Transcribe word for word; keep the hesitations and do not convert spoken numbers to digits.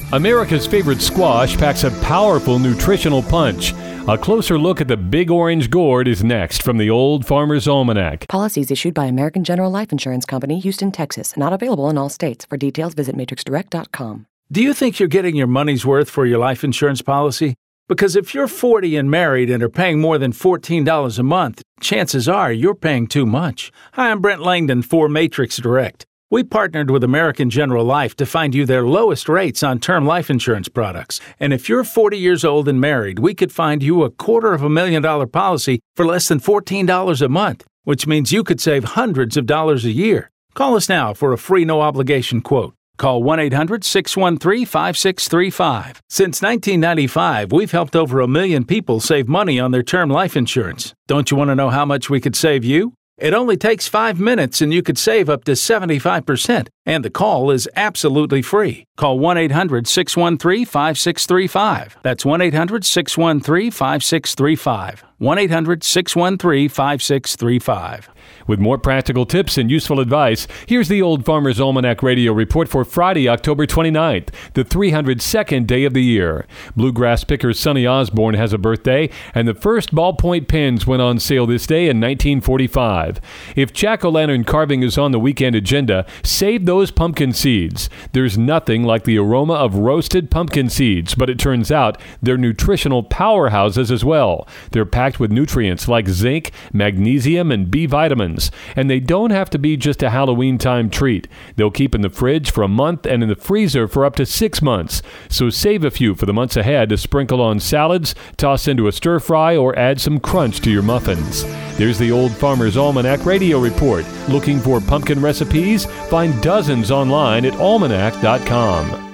America's favorite squash packs a powerful nutritional punch. A closer look at the big orange gourd is next from the Old Farmer's Almanac. Policies issued by American General Life Insurance Company, Houston, Texas. Not available in all states. For details, visit matrix direct dot com. Do you think you're getting your money's worth for your life insurance policy? Because if you're forty and married and are paying more than fourteen dollars a month, chances are you're paying too much. Hi, I'm Brent Langdon for Matrix Direct. We partnered with American General Life to find you their lowest rates on term life insurance products. And if you're forty years old and married, we could find you a quarter of a million dollar policy for less than fourteen dollars a month, which means you could save hundreds of dollars a year. Call us now for a free no-obligation quote. Call one eight hundred six one three five six three five. Since nineteen ninety-five, we've helped over a million people save money on their term life insurance. Don't you want to know how much we could save you? It only takes five minutes and you could save up to seventy-five percent. And the call is absolutely free. Call one eight hundred six one three five six three five. That's one eight hundred six one three five six three five. one eight hundred six one three five six three five. With more practical tips and useful advice, here's the Old Farmer's Almanac Radio Report for Friday, October twenty-ninth, the three hundred second day of the year. Bluegrass picker Sonny Osborne has a birthday, and the first ballpoint pens went on sale this day in nineteen forty-five. If jack-o'-lantern carving is on the weekend agenda, save those pumpkin seeds. There's nothing like the aroma of roasted pumpkin seeds, but it turns out they're nutritional powerhouses as well. They're packed with nutrients like zinc, magnesium, and B vitamins. And they don't have to be just a Halloween time treat. They'll keep in the fridge for a month and in the freezer for up to six months. So save a few for the months ahead to sprinkle on salads, toss into a stir fry, or add some crunch to your muffins. There's the Old Farmer's Almanac Radio Report. Looking for pumpkin recipes? Find dozens online at almanac dot com.